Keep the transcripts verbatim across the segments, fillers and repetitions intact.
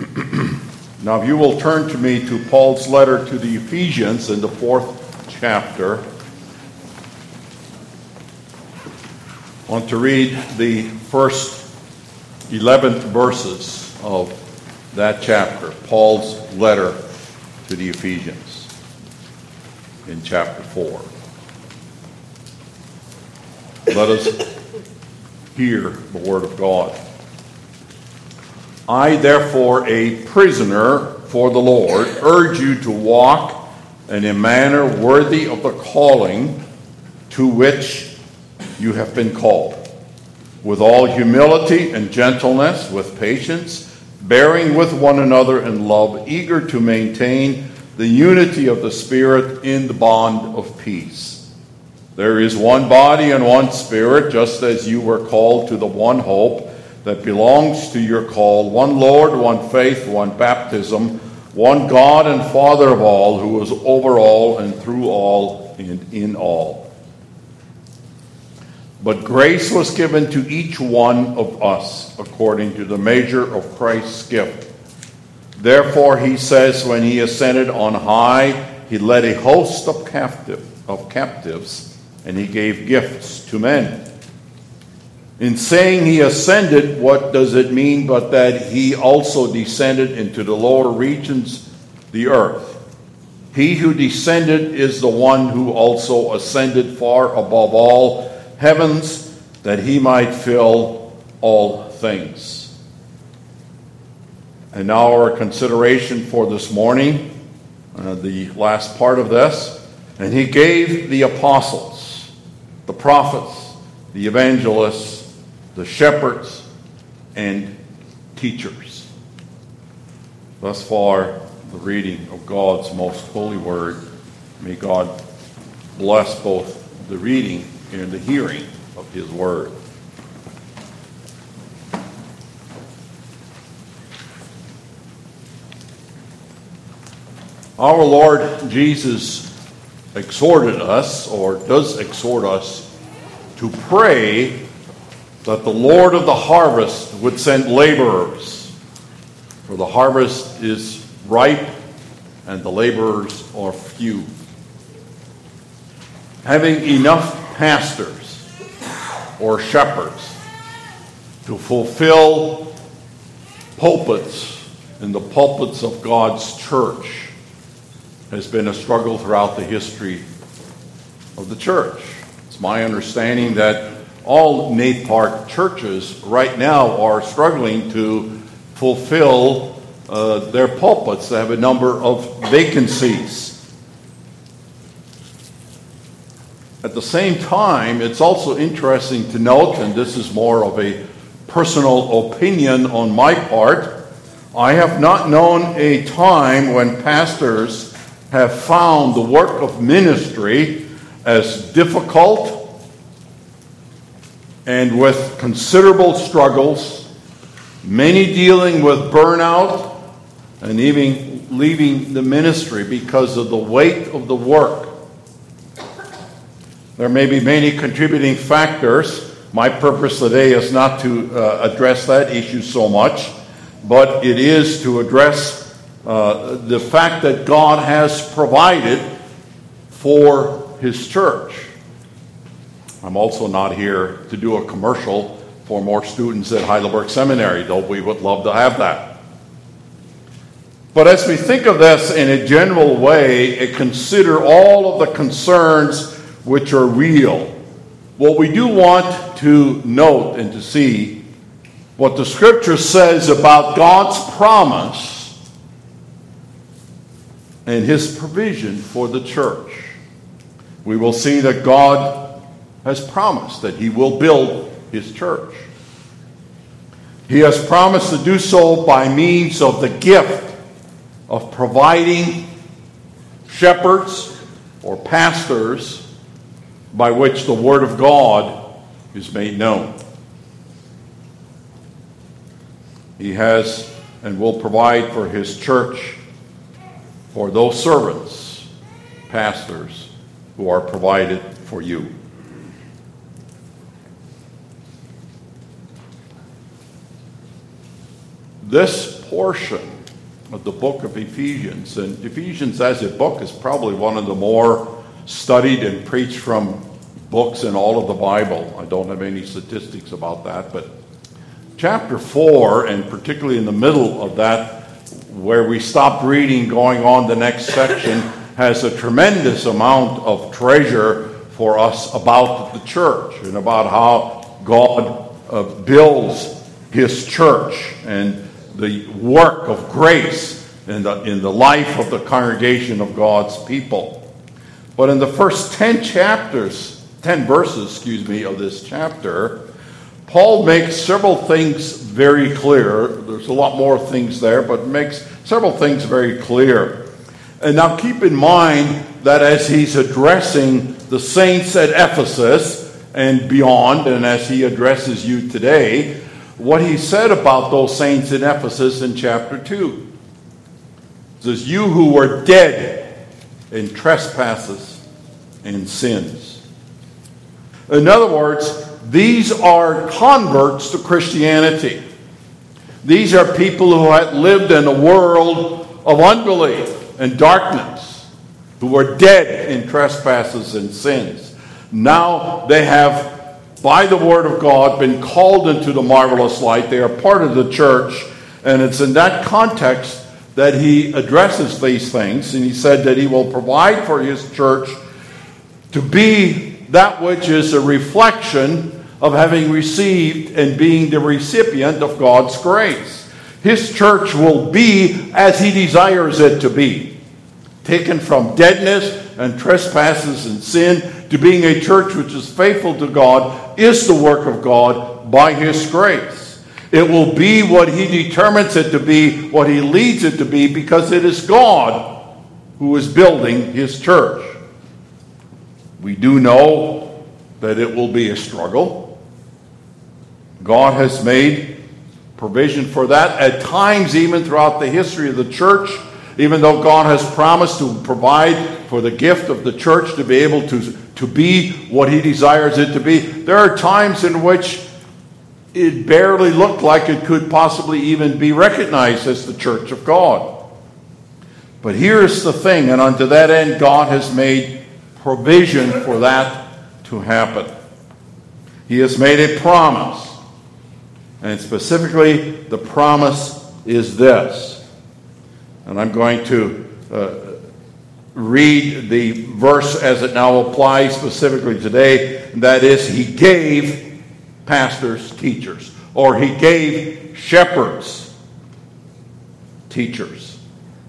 Now, if you will turn to me to Paul's letter to the Ephesians in the fourth chapter. I want to read the first eleven verses of that chapter, Paul's letter to the Ephesians in chapter four. Let us hear the word of God. I, therefore, a prisoner for the Lord, urge you to walk in a manner worthy of the calling to which you have been called, with all humility and gentleness, with patience, bearing with one another in love, eager to maintain the unity of the Spirit in the bond of peace. There is one body and one Spirit, just as you were called to the one hope that belongs to your call, one Lord, one faith, one baptism, one God and Father of all, who is over all and through all and in all. But grace was given to each one of us according to the measure of Christ's gift. Therefore, he says, when he ascended on high, he led a host of captive of captives, and he gave gifts to men. In saying he ascended, what does it mean but that he also descended into the lower regions, the earth? He who descended is the one who also ascended far above all heavens, that he might fill all things. And now our consideration for this morning, uh, the last part of this. And he gave the apostles, the prophets, the evangelists, the shepherds, and teachers. Thus far, the reading of God's most holy word. May God bless both the reading and the hearing of his word. Our Lord Jesus exhorted us, or does exhort us, to pray that the Lord of the harvest would send laborers, for the harvest is ripe and the laborers are few. Having enough pastors or shepherds to fulfill pulpits in the pulpits of God's church has been a struggle throughout the history of the church. It's my understanding that all Nath Park churches right now are struggling to fulfill uh, their pulpits. They have a number of vacancies. At the same time, it's also interesting to note, and this is more of a personal opinion on my part, I have not known a time when pastors have found the work of ministry as difficult and with considerable struggles, many dealing with burnout and even leaving the ministry because of the weight of the work. There may be many contributing factors. My purpose today is not to uh, address that issue so much, but it is to address uh, the fact that God has provided for his church. I'm also not here to do a commercial for more students at Heidelberg Seminary, though we would love to have that. But as we think of this in a general way and consider all of the concerns which are real, what we do want to note and to see what the Scripture says about God's promise and his provision for the church. We will see that God has promised that he will build his church. He has promised to do so by means of the gift of providing shepherds or pastors by which the word of God is made known. He has and will provide for his church for those servants, pastors, who are provided for you. this portion of the book of Ephesians, and Ephesians as a book is probably one of the more studied and preached from books in all of the Bible. I don't have any statistics about that, but chapter four, and particularly in the middle of that, where we stopped reading going on the next section, has a tremendous amount of treasure for us about the church and about how God uh, builds his church and the work of grace in the, in the life of the congregation of God's people. But in the first ten chapters, ten verses, excuse me, of this chapter, Paul makes several things very clear. There's a lot more things there, but makes several things very clear. And now keep in mind that as he's addressing the saints at Ephesus and beyond, and as he addresses you today, what he said about those saints in Ephesus in chapter two. It says, you who were dead in trespasses and sins. In other words, these are converts to Christianity. These are people who had lived in a world of unbelief and darkness, who were dead in trespasses and sins. Now they have, by the word of God, been called into the marvelous light. They are part of the church, and it's in that context that he addresses these things. And he said that he will provide for his church to be that which is a reflection of having received and being the recipient of God's grace. His church will be as he desires it to be. Taken from deadness and trespasses and sin to being a church which is faithful to God is the work of God by his grace. It will be what he determines it to be, what he leads it to be, because it is God who is building his church. We do know that it will be a struggle. God has made provision for that at times, even throughout the history of the church. Even though God has promised to provide for the gift of the church to be able to, to be what he desires it to be, there are times in which it barely looked like it could possibly even be recognized as the church of God. But here's the thing, and unto that end God has made provision for that to happen. He has made a promise. And specifically, the promise is this. And I'm going to uh, read the verse as it now applies specifically today. And that is, he gave pastors teachers, or he gave shepherds teachers.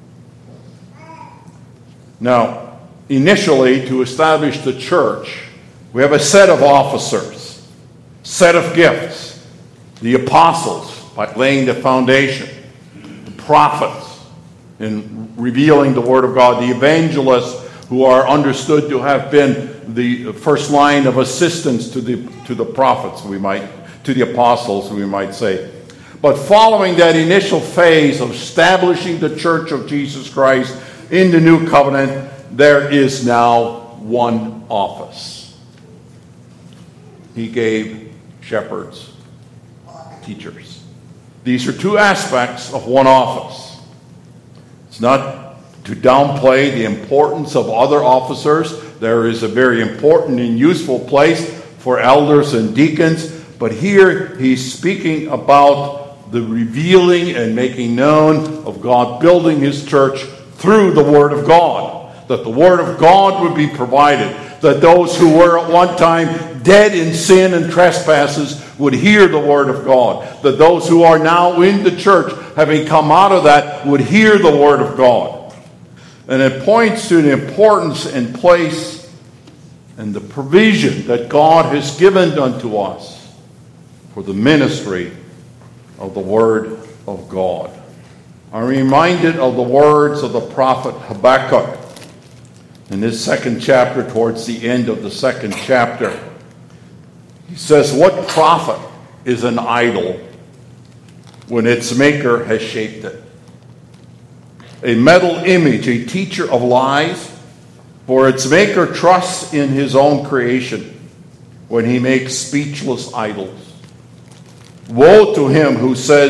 Now, initially, to establish the church, we have a set of officers, set of gifts. The apostles, by laying the foundation. The prophets, in revealing the word of God. The evangelists, who are understood to have been the first line of assistance to the to the prophets, we might, to the apostles, we might say. But following that initial phase of establishing the church of Jesus Christ in the new covenant, there is now one office. He gave shepherds teachers. These are two aspects of one office. It's not to downplay the importance of other officers. There is a very important and useful place for elders and deacons, but here he's speaking about the revealing and making known of God building his church through the Word of God. That the Word of God would be provided. That those who were at one time dead in sin and trespasses would hear the Word of God. That those who are now in the church, having come out of that, would hear the Word of God. And it points to the importance and place and the provision that God has given unto us for the ministry of the Word of God. I'm reminded of the words of the prophet Habakkuk in his second chapter, towards the end of the second chapter. He says, "What profit is an idol when its maker has shaped it? A metal image, a teacher of lies, for its maker trusts in his own creation when he makes speechless idols. Woe to him who says,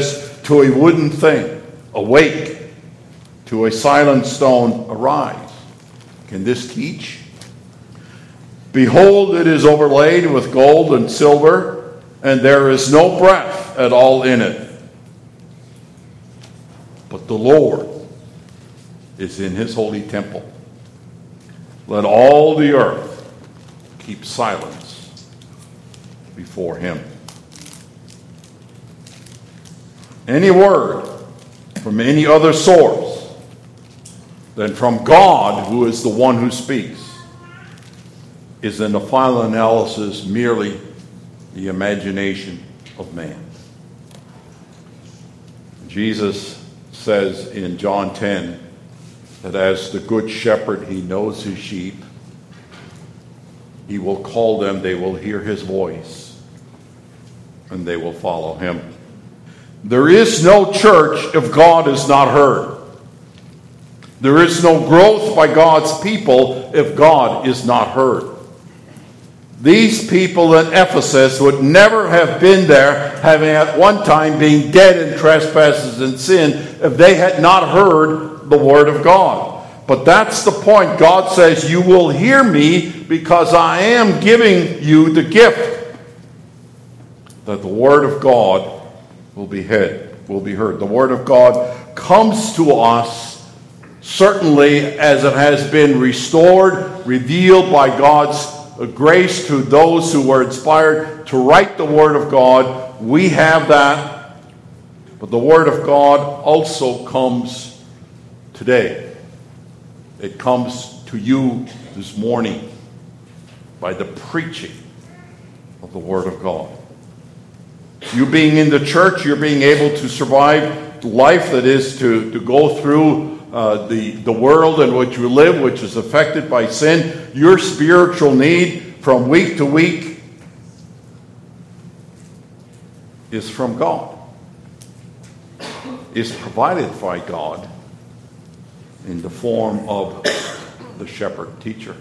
to a wooden thing, awake, to a silent stone, arise. Can this teach? Behold, it is overlaid with gold and silver, and there is no breath at all in it. But the Lord is in his holy temple. Let all the earth keep silence before him. Any word from any other source than from God, who is the one who speaks, is in the final analysis merely the imagination of man. Jesus says in John ten that as the good shepherd, he knows his sheep. He will call them, they will hear his voice, and they will follow him. There is no church if God is not heard. There is no growth by God's people if God is not heard. These people in Ephesus would never have been there, having at one time been dead in trespasses and sin, if they had not heard the word of God. But that's the point. God says, you will hear me because I am giving you the gift that the word of God will be heard. Will be heard. The word of God comes to us certainly as it has been restored, revealed by God's grace to those who were inspired to write the Word of God. We have that. But the Word of God also comes today. It comes to you this morning by the preaching of the Word of God. You being in the church, you're being able to survive life that is to, to go through Uh, the, the world in which we live, which is affected by sin. Your spiritual need from week to week is from God, is provided by God in the form of the shepherd teacher.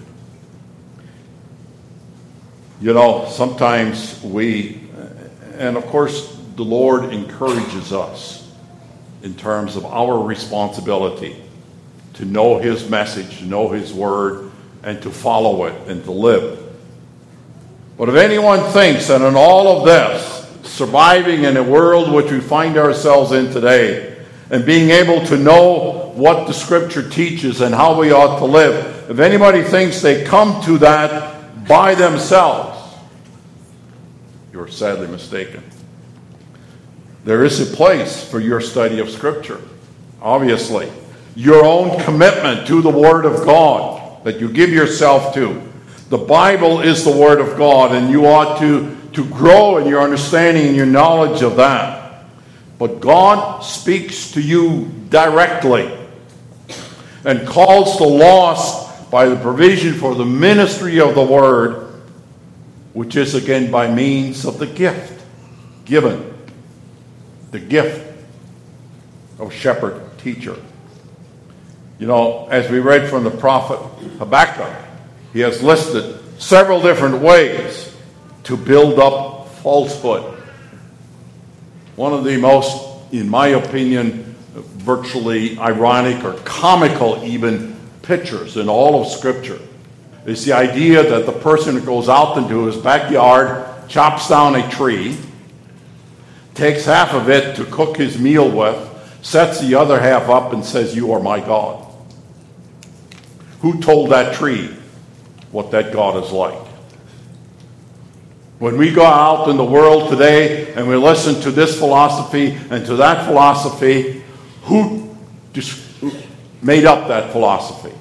You know, sometimes we, and of course the Lord encourages us in terms of our responsibility to know his message, to know his word, and to follow it and to live. But if anyone thinks that in all of this, surviving in a world which we find ourselves in today, and being able to know what the Scripture teaches and how we ought to live, if anybody thinks they come to that by themselves, you're sadly mistaken. There is a place for your study of Scripture, obviously. Your own commitment to the Word of God that you give yourself to. The Bible is the Word of God, and you ought to, to grow in your understanding and your knowledge of that. But God speaks to you directly and calls the lost by the provision for the ministry of the Word, which is again by means of the gift given. The gift of shepherd teacher. You know, as we read from the prophet Habakkuk, he has listed several different ways to build up falsehood. One of the most, in my opinion, virtually ironic or comical even pictures in all of Scripture is the idea that the person who goes out into his backyard, chops down a tree, takes half of it to cook his meal with, sets the other half up and says, "You are my God." Who told that tree what that God is like? When we go out in the world today and we listen to this philosophy and to that philosophy, who just made up that philosophy?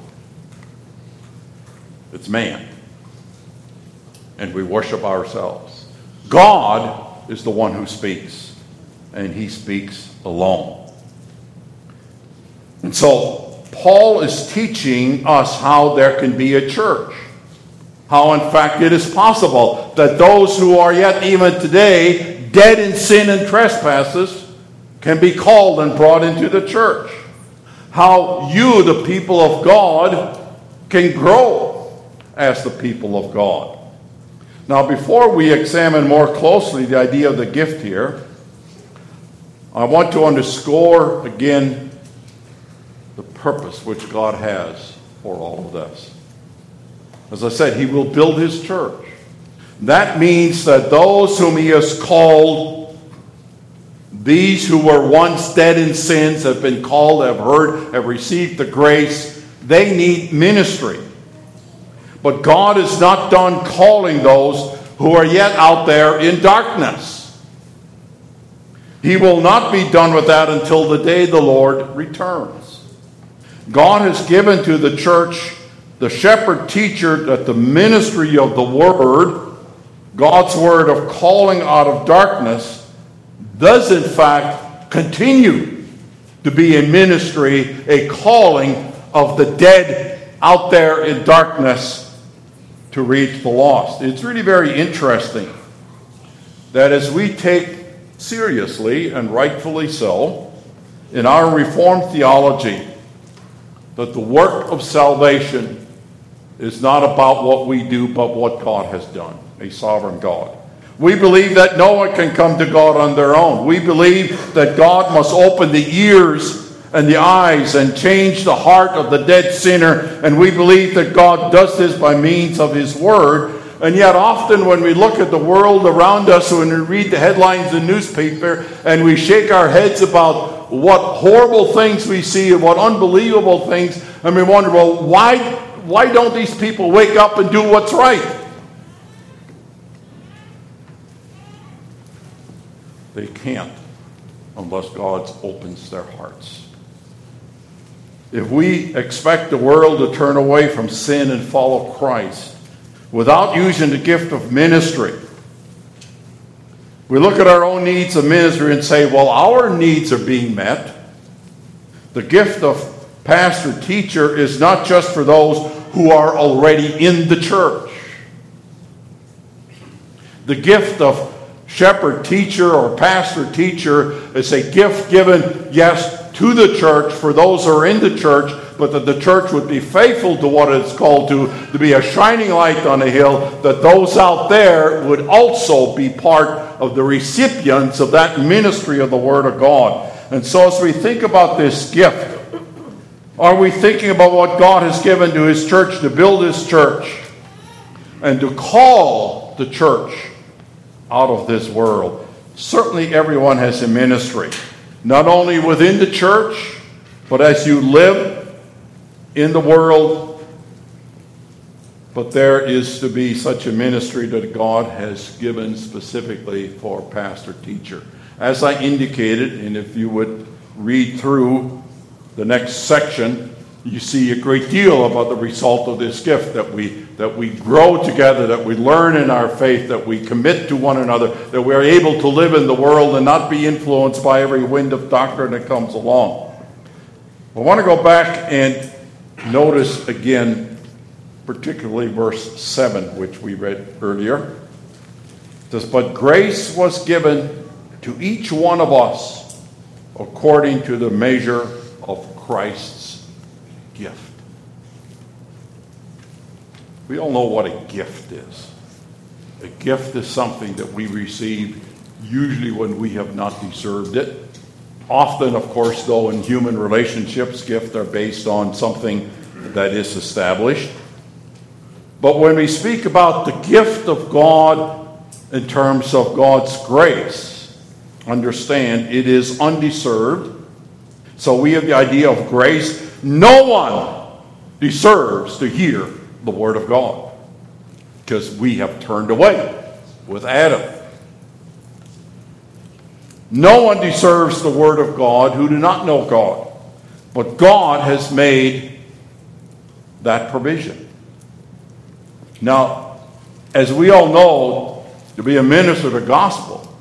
It's man. And we worship ourselves. God is the one who speaks, and he speaks alone. And so Paul is teaching us how there can be a church, how in fact it is possible that those who are yet even today dead in sin and trespasses can be called and brought into the church, how you, the people of God, can grow as the people of God. Now, before we examine more closely the idea of the gift here, I want to underscore again the purpose which God has for all of this. As I said, he will build his church. That means that those whom he has called, these who were once dead in sins, have been called, have heard, have received the grace, they need ministry. But God is not done calling those who are yet out there in darkness. He will not be done with that until the day the Lord returns. God has given to the church the shepherd teacher that the ministry of the word, God's word of calling out of darkness, does in fact continue to be a ministry, a calling of the dead out there in darkness to reach the lost. It's really very interesting that as we take seriously, and rightfully so, in our Reformed theology, that the work of salvation is not about what we do, but what God has done, a sovereign God. We believe that no one can come to God on their own. We believe that God must open the ears and the eyes and change the heart of the dead sinner, and we believe that God does this by means of his word. And yet often when we look at the world around us, when we read the headlines in the newspaper, and we shake our heads about what horrible things we see and what unbelievable things, and we wonder, well, why, why don't these people wake up and do what's right? They can't unless God opens their hearts. If we expect the world to turn away from sin and follow Christ, without using the gift of ministry, we look at our own needs of ministry and say, well, our needs are being met. The gift of pastor teacher is not just for those who are already in the church. The gift of shepherd teacher or pastor teacher is a gift given, yes, to the church for those who are in the church, but that the church would be faithful to what it's called to, to be a shining light on a hill, that those out there would also be part of the recipients of that ministry of the Word of God. And so as we think about this gift, are we thinking about what God has given to his church to build his church and to call the church out of this world? Certainly everyone has a ministry, not only within the church, but as you live in the world. But there is to be such a ministry that God has given specifically for pastor teacher. As I indicated, and if you would read through the next section, you see a great deal about the result of this gift, that we that we grow together, that we learn in our faith, that we commit to one another, that we're able to live in the world and not be influenced by every wind of doctrine that comes along. I want to go back and notice again, particularly verse seven, which we read earlier. It says, but grace was given to each one of us according to the measure of Christ's gift. We all know what a gift is. A gift is something that we receive usually when we have not deserved it. Often, of course, though, in human relationships, gifts are based on something that is established. But when we speak about the gift of God in terms of God's grace, understand it is undeserved. So we have the idea of grace. No one deserves to hear the word of God because we have turned away with Adam. No one deserves the word of God who do not know God. But God has made that provision. Now, as we all know, to be a minister of the gospel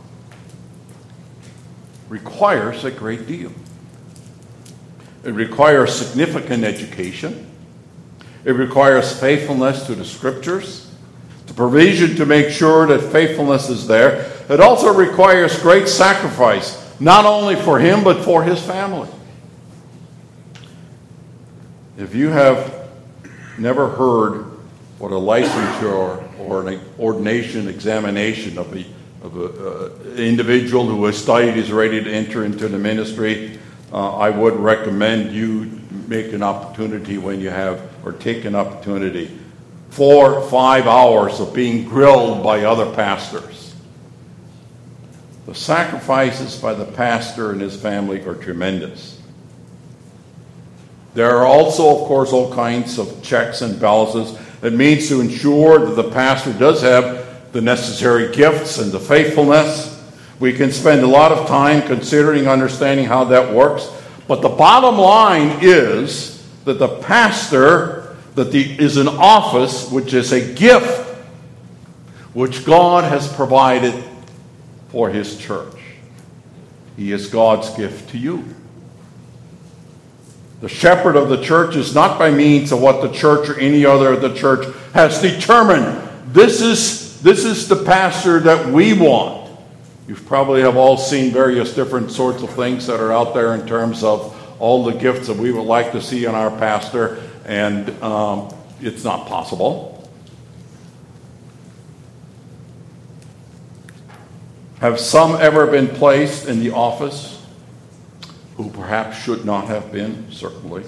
requires a great deal. It requires significant education. It requires faithfulness to the scriptures, the provision to make sure that faithfulness is there. It also requires great sacrifice, not only for him, but for his family. If you have never heard what a licensure or an ordination examination of a of an individual who has studied, is ready to enter into the ministry, uh, I would recommend you make an opportunity when you have, or take an opportunity, four, five hours of being grilled by other pastors. The sacrifices by the pastor and his family are tremendous. There are also, of course, all kinds of checks and balances. It means to ensure that the pastor does have the necessary gifts and the faithfulness. We can spend a lot of time considering, understanding how that works. But the bottom line is that the pastor, that the, is an office which is a gift which God has provided for his church. He is God's gift to you. The shepherd of the church is not by means of what the church or any other of the church has determined. This is, this is the pastor that we want. You probably have all seen various different sorts of things that are out there in terms of all the gifts that we would like to see in our pastor, and um, it's not possible. Have some ever been placed in the office who perhaps should not have been? Certainly.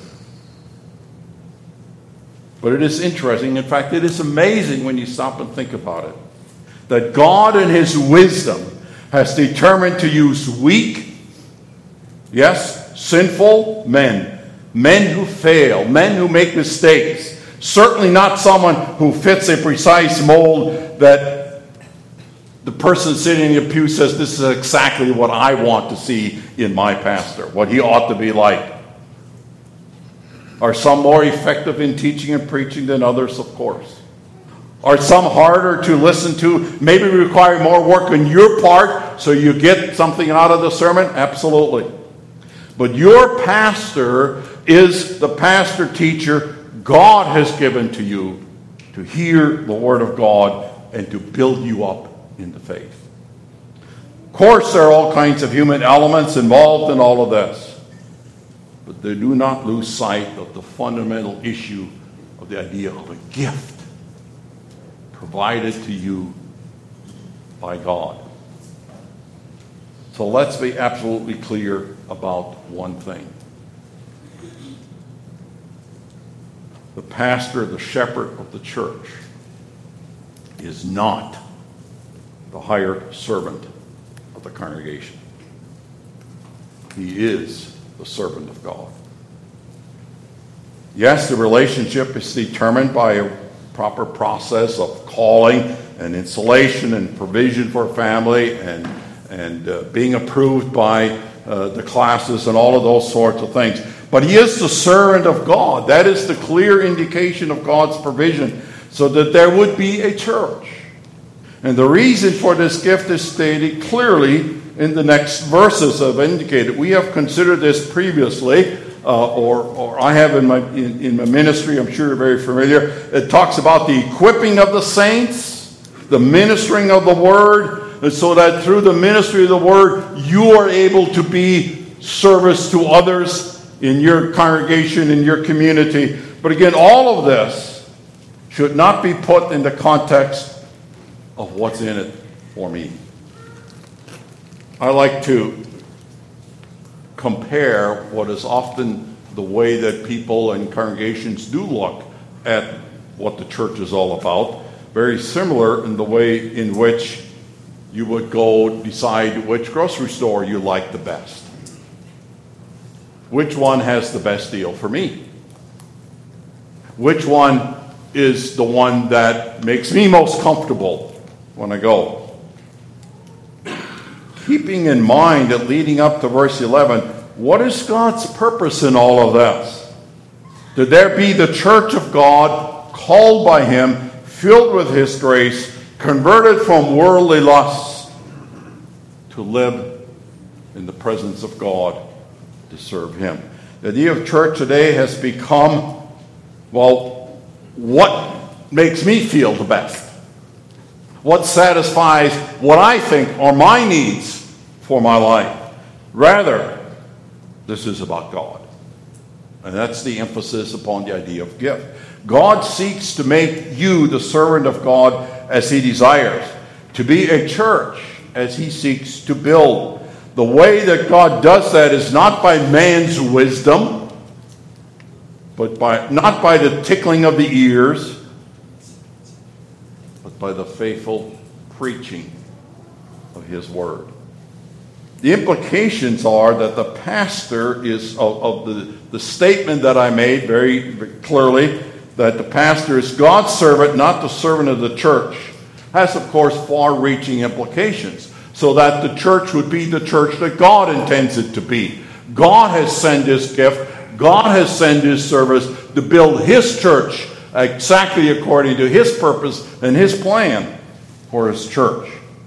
But it is interesting, in fact, it is amazing when you stop and think about it, that God in his wisdom has determined to use weak, yes, sinful men, men who fail, men who make mistakes, certainly not someone who fits a precise mold that the person sitting in the pew says, this is exactly what I want to see in my pastor, what he ought to be like. Are some more effective in teaching and preaching than others? Of course. Are some harder to listen to? Maybe require more work on your part so you get something out of the sermon? Absolutely. But your pastor is the pastor teacher God has given to you to hear the word of God and to build you up in the faith. Of course, there are all kinds of human elements involved in all of this. But they do not lose sight of the fundamental issue of the idea of a gift provided to you by God. So let's be absolutely clear about one thing. The pastor, the shepherd of the church, is not the hired servant of the congregation. He is the servant of God. Yes, the relationship is determined by a proper process of calling and installation and provision for a family and, and uh, being approved by uh, the classes and all of those sorts of things. But he is the servant of God. That is the clear indication of God's provision so that there would be a church. And the reason for this gift is stated clearly in the next verses I've indicated. We have considered this previously, uh, or, or I have in my, in, in my ministry, I'm sure you're very familiar. It talks about the equipping of the saints, the ministering of the word, and so that through the ministry of the word, you are able to be service to others in your congregation, in your community. But again, all of this should not be put in the context of what's in it for me. I like to compare what is often the way that people and congregations do look at what the church is all about. Very similar in the way in which you would go decide which grocery store you like the best. Which one has the best deal for me? Which one is the one that makes me most comfortable when I go? Keeping in mind that leading up to verse eleven, what is God's purpose in all of this? That there be the church of God, called by him, filled with his grace, converted from worldly lusts, to live in the presence of God, to serve him. The idea of church today has become, well, what makes me feel the best? What satisfies what I think are my needs for my life? Rather, this is about God. And that's the emphasis upon the idea of gift. God seeks to make you the servant of God as he desires. To be a church as he seeks to build. The way that God does that is not by man's wisdom, but by not by the tickling of the ears, but by the faithful preaching of his word. The implications are that the pastor is, of, of the, the statement that I made very, very clearly, that the pastor is God's servant, not the servant of the church, has, of course, far-reaching implications, so that the church would be the church that God intends it to be. God has sent his gift, God has sent his service to build his church exactly according to his purpose and his plan for his church.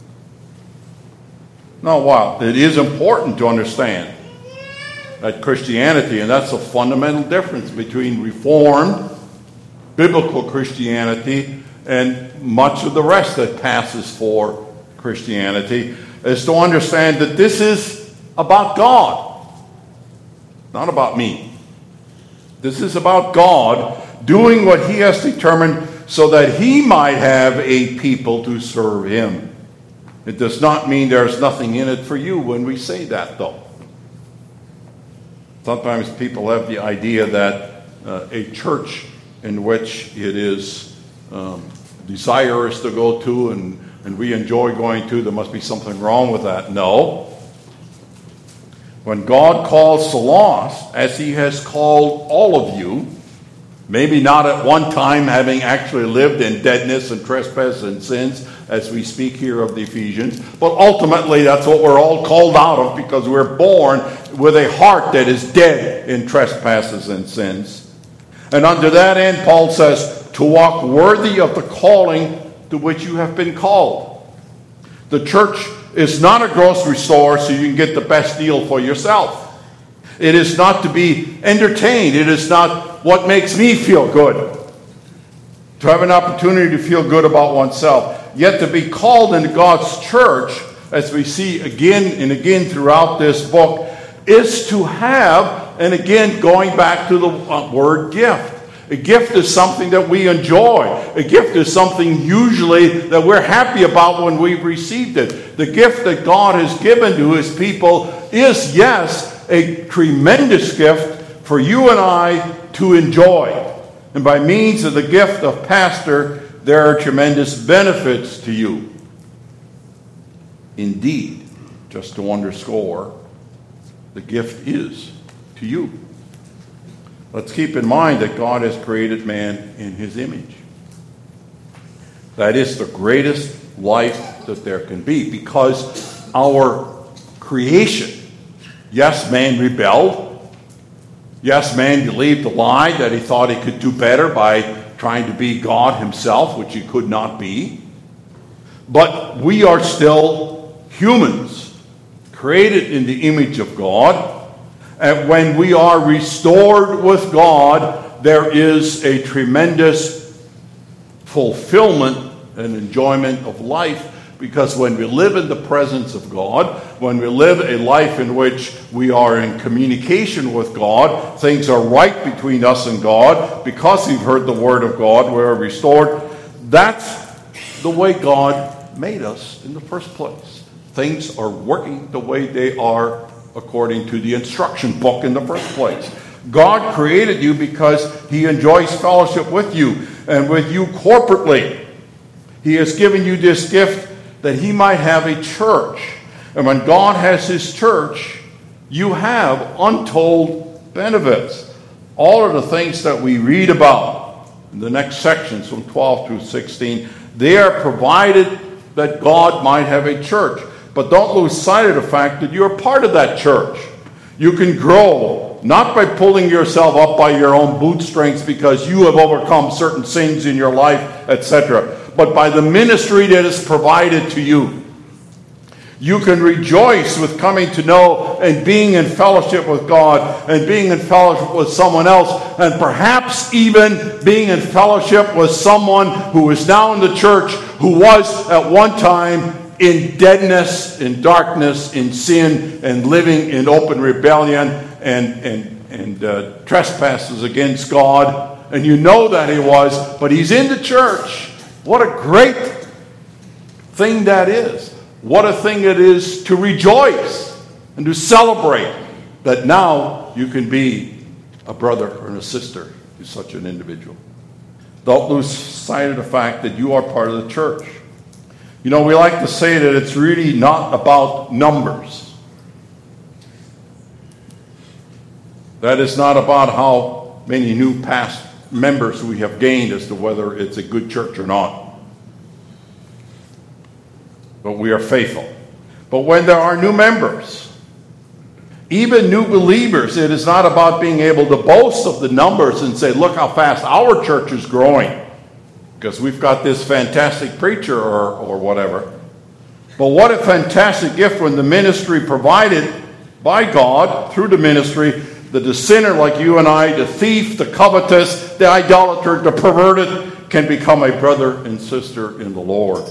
Now, while it is important to understand that Christianity, and that's a fundamental difference between Reformed, biblical Christianity, and much of the rest that passes for Christianity, is to understand that this is about God, not about me. This is about God doing what he has determined so that he might have a people to serve him. It does not mean there's nothing in it for you when we say that, though. Sometimes people have the idea that uh, a church in which it is um, desirous to go to and, and we enjoy going to, there must be something wrong with that. No. When God calls the lost, as he has called all of you, maybe not at one time having actually lived in deadness and trespass and sins, as we speak here of the Ephesians, but ultimately that's what we're all called out of, because we're born with a heart that is dead in trespasses and sins. And unto that end, Paul says, to walk worthy of the calling to which you have been called. The church is not a grocery store so you can get the best deal for yourself. It is not to be entertained. It is not what makes me feel good. To have an opportunity to feel good about oneself. Yet to be called into God's church, as we see again and again throughout this book, is to have, and again going back to the word gift. A gift is something that we enjoy. A gift is something usually that we're happy about when we've received it. The gift that God has given to his people is, yes, a tremendous gift for you and I to enjoy. And by means of the gift of pastor, there are tremendous benefits to you. Indeed, just to underscore, the gift is to you. Let's keep in mind that God has created man in his image. That is the greatest life that there can be, because our creation, yes, man rebelled. Yes, man believed the lie that he thought he could do better by trying to be God himself, which he could not be. But we are still humans, created in the image of God. And when we are restored with God, there is a tremendous fulfillment and enjoyment of life. Because when we live in the presence of God, when we live a life in which we are in communication with God, things are right between us and God, because we've heard the word of God, we are restored. That's the way God made us in the first place. Things are working the way they are according to the instruction book in the first place. God created you because he enjoys fellowship with you and with you corporately. He has given you this gift that he might have a church. And when God has his church, you have untold benefits. All of the things that we read about in the next sections from twelve through sixteen, they are provided that God might have a church. But don't lose sight of the fact that you're part of that church. You can grow, not by pulling yourself up by your own bootstraps because you have overcome certain sins in your life, et cetera, but by the ministry that is provided to you. You can rejoice with coming to know and being in fellowship with God and being in fellowship with someone else, and perhaps even being in fellowship with someone who is now in the church who was at one time in deadness, in darkness, in sin, and living in open rebellion and, and, and uh, trespasses against God. And you know that he was, but he's in the church. What a great thing that is. What a thing it is to rejoice and to celebrate that now you can be a brother or a sister to such an individual. Don't lose sight of the fact that you are part of the church. You know, we like to say that it's really not about numbers. That is not about how many new past members we have gained as to whether it's a good church or not. But we are faithful. But when there are new members, even new believers, it is not about being able to boast of the numbers and say, look how fast our church is growing, because we've got this fantastic preacher or, or whatever. But what a fantastic gift when the ministry provided by God through the ministry, that the sinner like you and I, the thief, the covetous, the idolater, the perverted, can become a brother and sister in the Lord.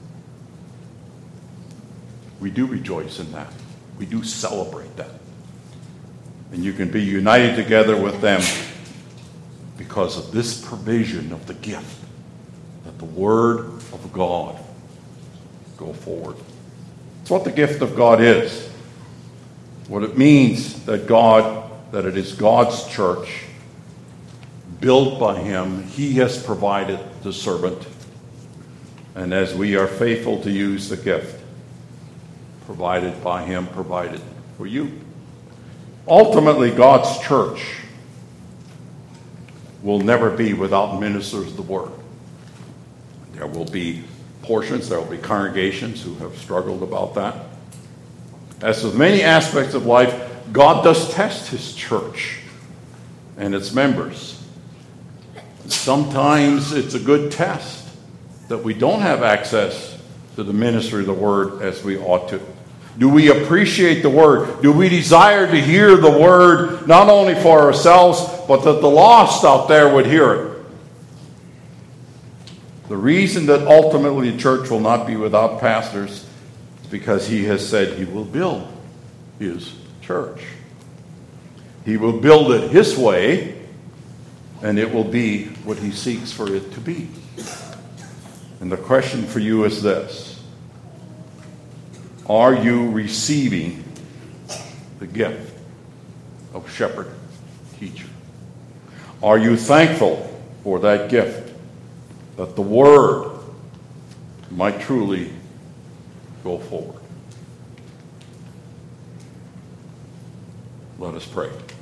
We do rejoice in that. We do celebrate that. And you can be united together with them because of this provision of the gift, that the Word of God go forward. It's what the gift of God is. What it means that God, that it is God's church, built by Him. He has provided the servant. And as we are faithful to use the gift, provided by Him, provided for you. Ultimately, God's church will never be without ministers of the Word. There will be portions, there will be congregations who have struggled about that. As with many aspects of life, God does test His church and its members. Sometimes it's a good test that we don't have access to the ministry of the Word as we ought to. Do we appreciate the Word? Do we desire to hear the Word not only for ourselves, but that the lost out there would hear it? The reason that ultimately the church will not be without pastors is because He has said He will build His church. He will build it His way, and it will be what He seeks for it to be. And the question for you is this: are you receiving the gift of shepherd teacher? Are you thankful for that gift, that the Word might truly go forward? Let us pray.